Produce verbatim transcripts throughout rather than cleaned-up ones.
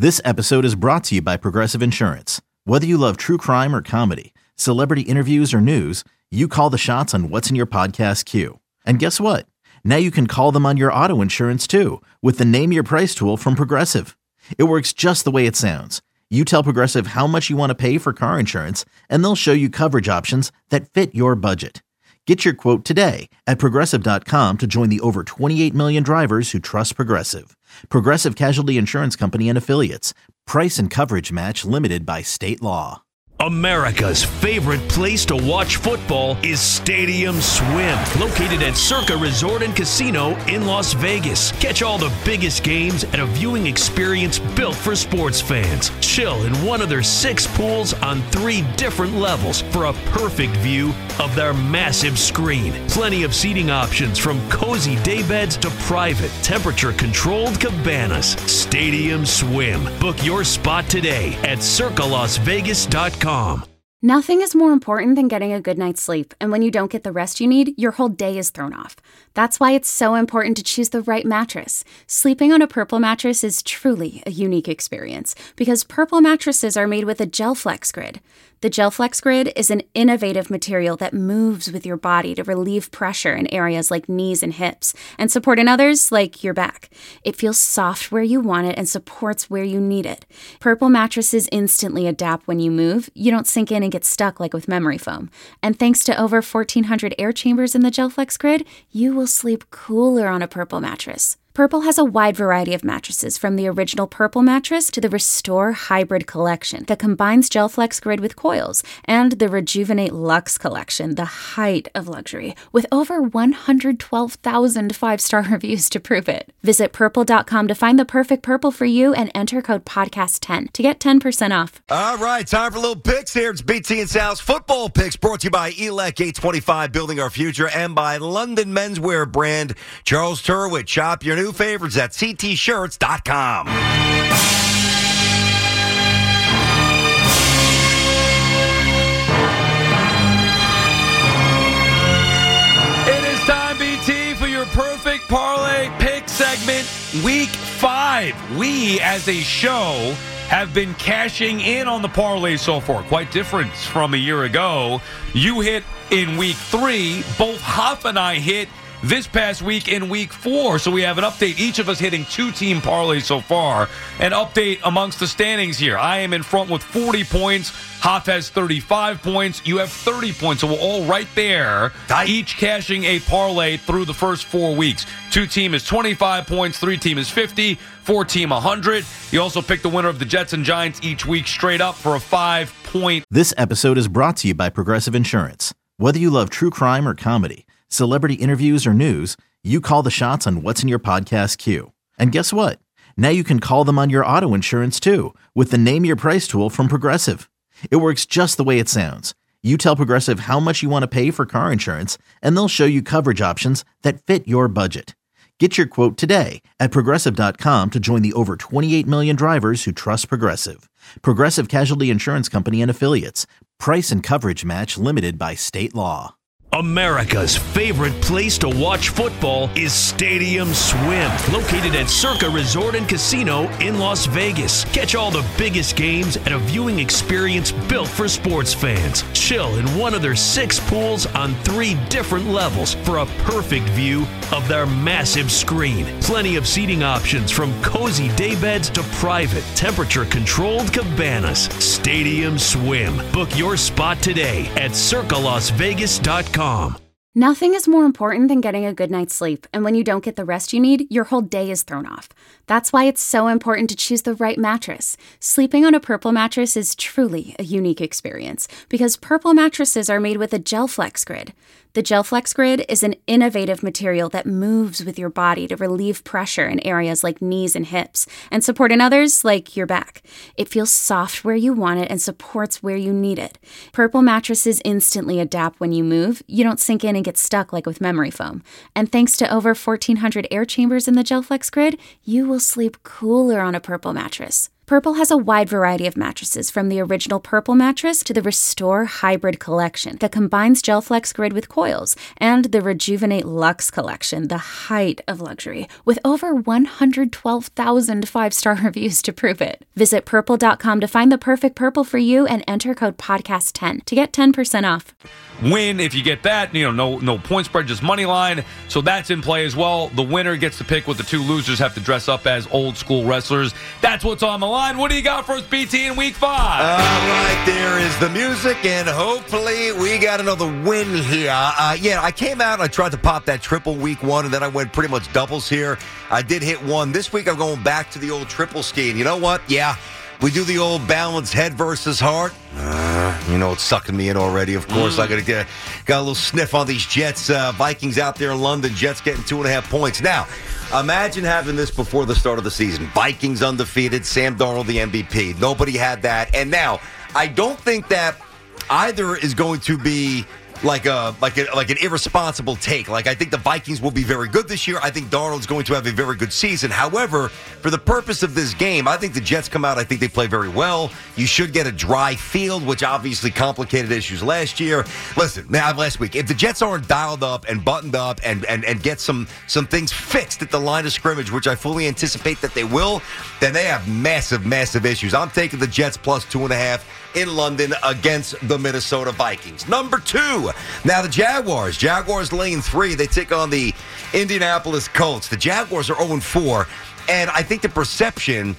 This episode is brought to you by Progressive Insurance. Whether you love true crime or comedy, celebrity interviews or news, you call the shots on what's in your podcast queue. And guess what? Now you can call them on your auto insurance too with the Name Your Price tool from Progressive. It works just the way it sounds. You tell Progressive how much you want to pay for car insurance, and they'll show you coverage options that fit your budget. Get your quote today at Progressive dot com to join the over twenty-eight million drivers who trust Progressive. Progressive Casualty Insurance Company and Affiliates. Price and coverage match limited by state law. America's favorite place to watch football is Stadium Swim, located at Circa Resort and Casino in Las Vegas. Catch all the biggest games at a viewing experience built for sports fans. Chill in one of their six pools on three different levels for a perfect view of their massive screen. Plenty of seating options from cozy daybeds to private, temperature-controlled cabanas. Stadium Swim. Book your spot today at circa las vegas dot com. Nothing is more important than getting a good night's sleep, and when you don't get the rest you need, your whole day is thrown off. That's why it's so important to choose the right mattress. Sleeping on a Purple mattress is truly a unique experience because Purple mattresses are made with a GelFlex Grid. The GelFlex Grid is an innovative material that moves with your body to relieve pressure in areas like knees and hips and support in others like your back. It feels soft where you want it and supports where you need it. Purple mattresses instantly adapt when you move. You don't sink in and get stuck like with memory foam. And thanks to over fourteen hundred air chambers in the GelFlex Grid, you will sleep cooler on a Purple mattress. Purple has a wide variety of mattresses, from the original Purple mattress to the Restore Hybrid collection that combines GelFlex Grid with coils, and the Rejuvenate Luxe collection, the height of luxury, with over one hundred twelve thousand five-star reviews to prove it. Visit purple dot com to find the perfect Purple for you and enter code podcast ten to get ten percent off. All right, time for a little picks here. It's B T and Sal's Football Picks, brought to you by E L E C eight twenty-five, Building Our Future, and by London menswear brand Charles Turwitt. Shop your new favorites at c t shirts dot com. It is time, B T, for your perfect parlay pick segment, week five. We, as a show, have been cashing in on the parlay so far. Quite different from a year ago. You hit in week three. Both Huff and I hit this past week in week four. So we have an update. Each of us hitting two-team parlays so far. An update amongst the standings here. I am in front with forty points. Hoff has thirty-five points. You have thirty points. So we're all right there. Tight. Each cashing a parlay through the first four weeks. Two-team is twenty-five points. Three-team is fifty. Four-team, one hundred. You also pick the winner of the Jets and Giants each week straight up for a five-point. This episode is brought to you by Progressive Insurance. Whether you love true crime or comedy, celebrity interviews or news, you call the shots on what's in your podcast queue. And guess what? Now you can call them on your auto insurance too with the Name Your Price tool from Progressive. It works just the way it sounds. You tell Progressive how much you want to pay for car insurance, and they'll show you coverage options that fit your budget. Get your quote today at Progressive dot com to join the over twenty-eight million drivers who trust Progressive. Progressive Casualty Insurance Company and Affiliates. Price and coverage match limited by state law. America's favorite place to watch football is Stadium Swim, located at Circa Resort and Casino in Las Vegas. Catch all the biggest games at a viewing experience built for sports fans. Chill in one of their six pools on three different levels for a perfect view of their massive screen. Plenty of seating options from cozy daybeds to private, temperature-controlled cabanas. Stadium Swim. Book your spot today at circa las vegas dot com. Nothing is more important than getting a good night's sleep, and when you don't get the rest you need, your whole day is thrown off. That's why it's so important to choose the right mattress. Sleeping on a Purple mattress is truly a unique experience because Purple mattresses are made with a GelFlex Grid. The GelFlex Grid is an innovative material that moves with your body to relieve pressure in areas like knees and hips and support in others like your back. It feels soft where you want it and supports where you need it. Purple mattresses instantly adapt when you move. You don't sink in and get stuck like with memory foam. And thanks to over fourteen hundred air chambers in the GelFlex Grid, you will sleep cooler on a Purple mattress. Purple has a wide variety of mattresses, from the original Purple mattress to the Restore Hybrid collection that combines GelFlex Grid with coils, and the Rejuvenate Luxe collection, the height of luxury, with over one hundred twelve thousand five-star reviews to prove it. Visit purple dot com to find the perfect Purple for you and enter code podcast ten to get ten percent off. Win if you get that. You know, no no point spread, just money line. So that's in play as well. The winner gets to pick what the two losers have to dress up as old school wrestlers. That's what's on the line. What do you got for us, B T, in week five? All right, there is the music, and hopefully we got another win here. Uh, yeah, I came out and I tried to pop that triple week one, and then I went pretty much doubles here. I did hit one. This week I'm going back to the old triple ski, and you know what? Yeah. We do the old balance, head versus heart. Uh, you know, it's sucking me in already, of course. Mm. I gotta get, got a little sniff on these Jets. Uh, Vikings out there in London. Jets getting two and a half points. Now, imagine having this before the start of the season. Vikings undefeated, Sam Darnold the M V P. Nobody had that. And now, I don't think that either is going to be like a like a like an irresponsible take. Like, I think the Vikings will be very good this year. I think Darnold's going to have a very good season. However, for the purpose of this game, I think the Jets come out. I think they play very well. You should get a dry field, which obviously complicated issues last year. Listen, now last week, if the Jets aren't dialed up and buttoned up and and and get some some things fixed at the line of scrimmage, which I fully anticipate that they will, then they have massive, massive issues. I'm taking the Jets plus two and a half in London against the Minnesota Vikings. Number two, now the Jaguars. Jaguars laying three. They take on the Indianapolis Colts. The Jaguars are oh and four, and I think the perception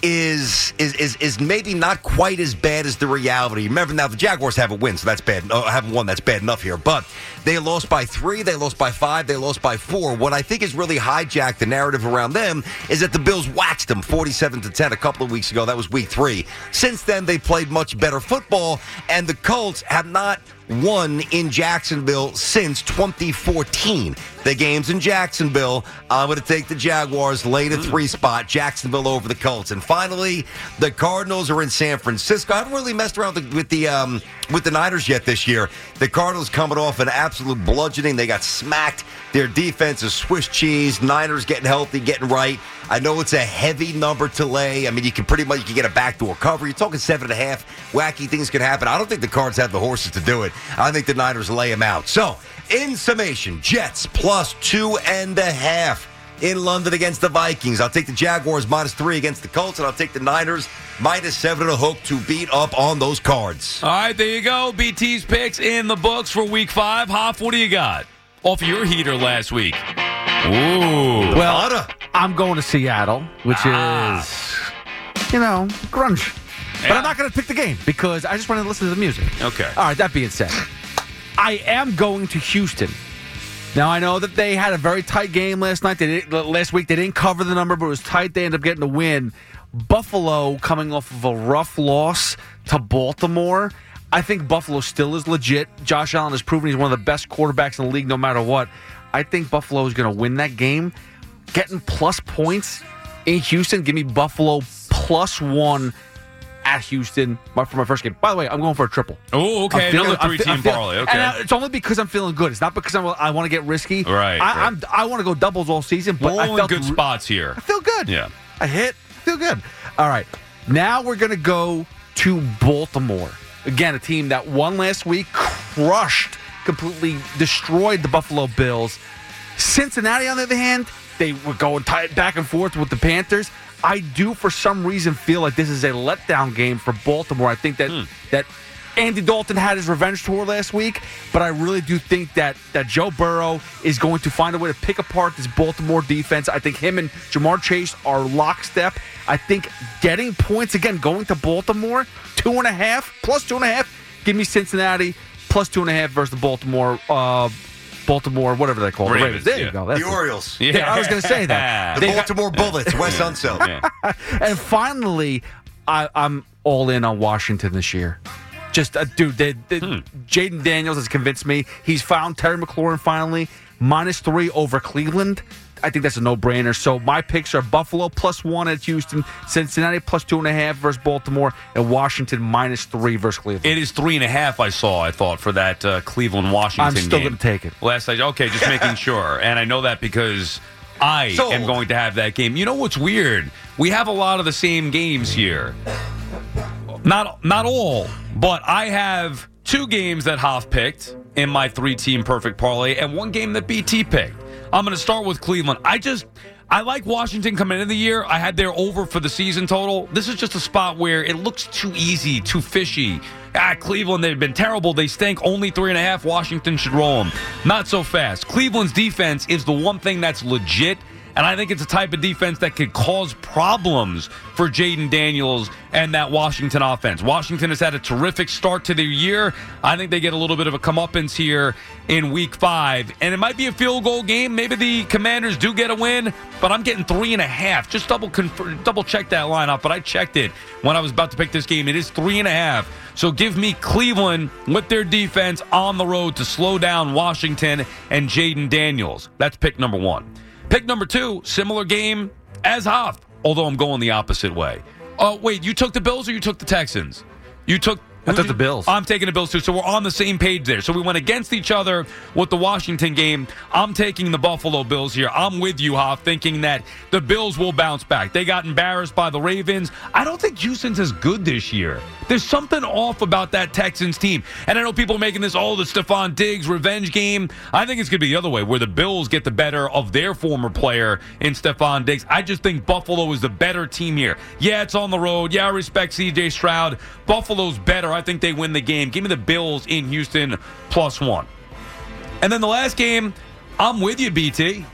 is is is is maybe not quite as bad as the reality. Remember, now the Jaguars haven't won, so that's bad. Uh, haven't won, that's bad enough here. But they lost by three, they lost by five, they lost by four. What I think has really hijacked the narrative around them is that the Bills waxed them forty-seven to ten a couple of weeks ago. That was week three. Since then, they played much better football, and the Colts have not won in Jacksonville since twenty fourteen. The game's in Jacksonville. I'm going to take the Jaguars, lay the three spot, Jacksonville over the Colts. And finally, the Cardinals are in San Francisco. I haven't really messed around with the, with the, um, with the Niners yet this year. The Cardinals coming off an absolute bludgeoning. They got smacked. Their defense is Swiss cheese. Niners getting healthy, getting right. I know it's a heavy number to lay. I mean, you can pretty much you can get a backdoor cover. You're talking seven and a half. Wacky things can happen. I don't think the Cards have the horses to do it. I think the Niners lay them out. So, in summation, Jets plus two and a half in London against the Vikings. I'll take the Jaguars minus three against the Colts, and I'll take the Niners minus seven and a hook to beat up on those Cards. All right, there you go. B T's picks in the books for week five. Hoff, what do you got? Off your heater last week. Ooh. Well, I'm going to Seattle, which ah. is, you know, grunge. Yeah. But I'm not going to pick the game because I just want to listen to the music. Okay. All right, that being said, I am going to Houston. Now, I know that they had a very tight game last night. They did, last week, they didn't cover the number, but it was tight. They ended up getting the win. Buffalo coming off of a rough loss to Baltimore. I think Buffalo still is legit. Josh Allen has proven he's one of the best quarterbacks in the league no matter what. I think Buffalo is going to win that game. Getting plus points in Houston, give me Buffalo plus one at Houston for my first game. By the way, I'm going for a triple. Oh, okay. Feeling, Another three-team feeling, parlay. Okay. And I, it's only because I'm feeling good. It's not because I'm, I want to get risky. Right. I, right. I'm, I want to go doubles all season, but all I felt in good spots here. I feel good. Yeah. I hit. I feel good. All right. Now we're going to go to Baltimore. Again, a team that won last week, crushed, completely destroyed the Buffalo Bills. Cincinnati, on the other hand, they were going tight back and forth with the Panthers. I do, for some reason, feel like this is a letdown game for Baltimore. I think that hmm. that Andy Dalton had his revenge tour last week, but I really do think that, that Joe Burrow is going to find a way to pick apart this Baltimore defense. I think him and Jamar Chase are lockstep. I think getting points, again, going to Baltimore, two and a half, plus two and a half, give me Cincinnati, plus two and a half versus the Baltimore uh Baltimore, whatever they call it. Ravens, the Ravens. There yeah. you go. That's the Orioles. Yeah. yeah, I was going to say that. The Baltimore Bullets, Wes Unseld. Yeah. And finally, I, I'm all in on Washington this year. Just, uh, dude, they, they, hmm. Jaden Daniels has convinced me. He's found Terry McLaurin finally. Minus three over Cleveland. I think that's a no-brainer. So my picks are Buffalo plus one at Houston, Cincinnati plus two and a half versus Baltimore, and Washington minus three versus Cleveland. It is three and a half, I saw, I thought, for that uh, Cleveland-Washington game. I'm still going to take it. Last night, okay, just making sure. And I know that because I Sold. am going to have that game. You know what's weird? We have a lot of the same games here. Not not all, but I have two games that Hoff picked in my three-team perfect parlay and one game that B T picked. I'm going to start with Cleveland. I just, I like Washington coming into the year. I had their over for the season total. This is just a spot where it looks too easy, too fishy. Ah, Cleveland, they've been terrible. They stink. Only three and a half. Washington should roll them. Not so fast. Cleveland's defense is the one thing that's legit. And I think it's a type of defense that could cause problems for Jaden Daniels and that Washington offense. Washington has had a terrific start to their year. I think they get a little bit of a comeuppance here in week five. And it might be a field goal game. Maybe the Commanders do get a win, but I'm getting three and a half. Just double conf- double check that lineup, but I checked it when I was about to pick this game. It is three and a half. So give me Cleveland with their defense on the road to slow down Washington and Jaden Daniels. That's pick number one. Pick number two, similar game as Hoff, although I'm going the opposite way. Oh, wait, you took the Bills or you took the Texans? You took... I took the Bills. I'm taking the Bills, too, so we're on the same page there. So we went against each other with the Washington game. I'm taking the Buffalo Bills here. I'm with you, Hoff, thinking that the Bills will bounce back. They got embarrassed by the Ravens. I don't think Houston's as good this year. There's something off about that Texans team. And I know people are making this, oh, the Stephon Diggs revenge game. I think it's going to be the other way, where the Bills get the better of their former player in Stephon Diggs. I just think Buffalo is the better team here. Yeah, it's on the road. Yeah, I respect C J Stroud. Buffalo's better. I think they win the game. Give me the Bills in Houston plus one. And then the last game, I'm with you, B T.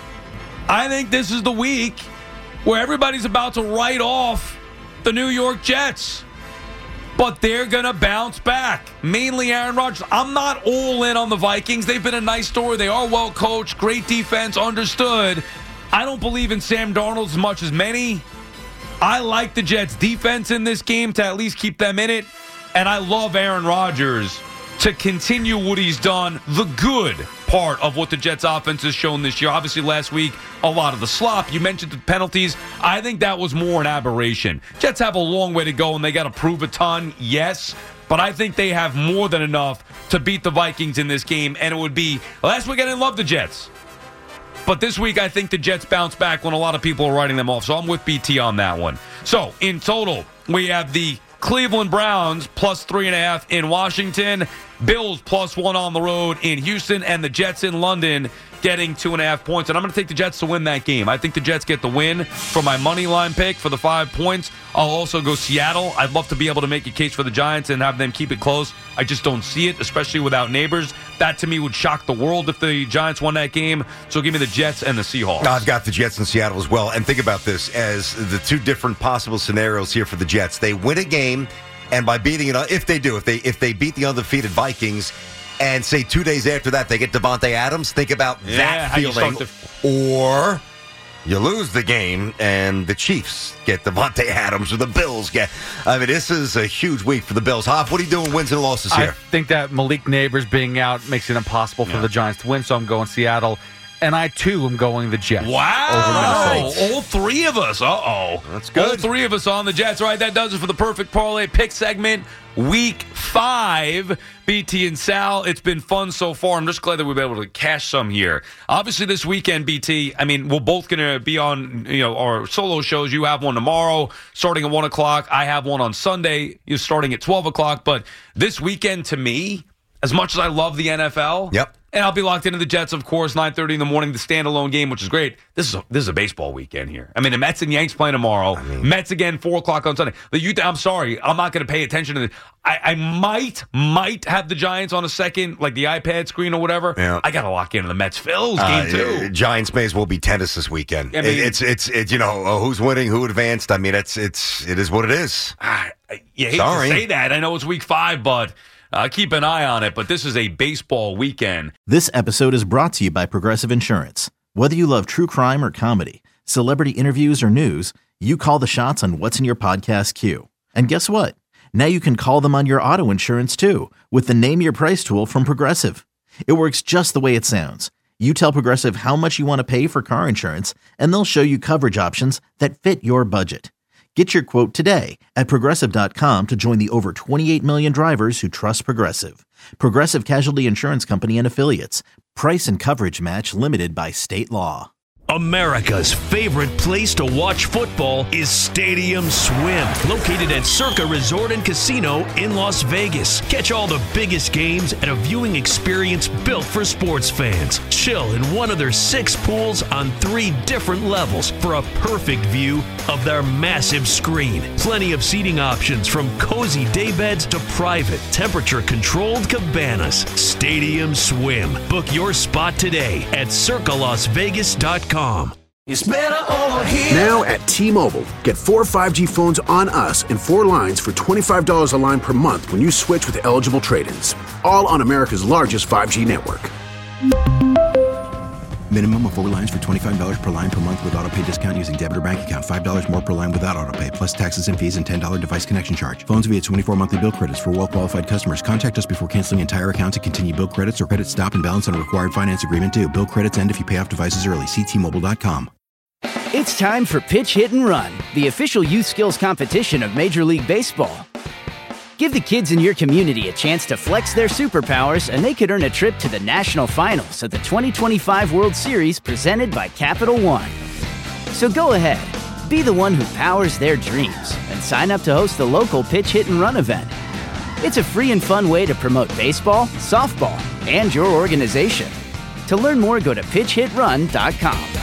I think this is the week where everybody's about to write off the New York Jets. But they're going to bounce back. Mainly Aaron Rodgers. I'm not all in on the Vikings. They've been a nice story. They are well coached. Great defense. Understood. I don't believe in Sam Darnold as much as many. I like the Jets' defense in this game to at least keep them in it. And I love Aaron Rodgers to continue what he's done, the good part of what the Jets offense has shown this year. Obviously, last week, a lot of the slop. You mentioned the penalties. I think that was more an aberration. Jets have a long way to go, and they got to prove a ton, yes. But I think they have more than enough to beat the Vikings in this game. And it would be, last week I didn't love the Jets. But this week, I think the Jets bounce back when a lot of people are writing them off. So I'm with B T on that one. So, in total, we have the Cleveland Browns plus three and a half in Washington, Bills plus one on the road in Houston, and the Jets in London getting two and a half points. And I'm going to take the Jets to win that game. I think the Jets get the win for my money line pick for the five points. I'll also go Seattle. I'd love to be able to make a case for the Giants and have them keep it close. I just don't see it, especially without Neighbors. That, to me, would shock the world if the Giants won that game. So give me the Jets and the Seahawks. I've got the Jets and Seattle as well. And think about this as the two different possible scenarios here for the Jets. They win a game, and by beating it, if they do, if they if they beat the undefeated Vikings, and say two days after that they get Devontae Adams, think about Yeah, that how you feeling. start Or you lose the game and the Chiefs get Devontae Adams or the Bills get. I mean, this is a huge week for the Bills. Hoff, what are you doing wins and losses I here? think that Malik Neighbors being out makes it impossible for Yeah. the Giants to win, so I'm going Seattle. And I, too, am going the Jets. Wow. Over Minnesota. All three of us. Uh-oh. That's good. All three of us on the Jets. All right, that does it for the Perfect Parlay pick segment. Week five, B T and Sal. It's been fun so far. I'm just glad that we've been able to cash some here. Obviously, this weekend, B T, I mean, we're both going to be on, you know, our solo shows. You have one tomorrow starting at one o'clock. I have one on Sunday. You're starting at twelve o'clock. But this weekend, to me, as much as I love the N F L, Yep. and I'll be locked into the Jets, of course, nine thirty in the morning, the standalone game, which is great. This is a, this is a baseball weekend here. I mean, the Mets and Yanks playing tomorrow. Mets again, four o'clock on Sunday. The youth, I'm sorry, I'm not going to pay attention to this. I, I might, might have the Giants on a second, like the iPad screen or whatever. Yeah. I got to lock into the Mets-Phils Uh, game, too. Giants may as well be tennis this weekend. I mean- It- it's it's it's you know uh, who's winning, who advanced. I mean, it's it's it is what it is. Ah, I- you hate Sorry. to say that. I know it's week five, but uh, keep an eye on it. But this is a baseball weekend. This episode is brought to you by Progressive Insurance. Whether you love true crime or comedy, celebrity interviews or news, you call the shots on what's in your podcast queue. And guess what? Now you can call them on your auto insurance too with the Name Your Price tool from Progressive. It works just the way it sounds. You tell Progressive how much you want to pay for car insurance, and they'll show you coverage options that fit your budget. Get your quote today at Progressive dot com to join the over twenty-eight million drivers who trust Progressive. Progressive Casualty Insurance Company and Affiliates. Price and coverage match limited by state law. America's favorite place to watch football is Stadium Swim, located at Circa Resort and Casino in Las Vegas. Catch all the biggest games at a viewing experience built for sports fans. Chill in one of their six pools on three different levels for a perfect view of their massive screen. Plenty of seating options from cozy daybeds to private, temperature-controlled cabanas. Stadium Swim. Book your spot today at circa las vegas dot com. It's better over here. Now at T-Mobile, get four five G phones on us and four lines for twenty-five dollars a line per month when you switch with eligible trade-ins. All on America's largest five G network. Minimum of four lines for twenty-five dollars per line per month with auto pay discount using debit or bank account. five dollars more per line without auto pay, plus taxes and fees and ten dollars device connection charge. Phones via twenty-four monthly bill credits for well-qualified customers. Contact us before canceling entire account to continue bill credits or credit stop and balance on a required finance agreement due. Bill credits end if you pay off devices early. See T Mobile dot com. It's time for Pitch, Hit, and Run, the official youth skills competition of Major League Baseball. Give the kids in your community a chance to flex their superpowers, and they could earn a trip to the national finals of the twenty twenty-five World Series presented by Capital One. So go ahead, be the one who powers their dreams, and sign up to host the local Pitch, Hit, and Run event. It's a free and fun way to promote baseball, softball, and your organization. To learn more, go to pitch hit run dot com.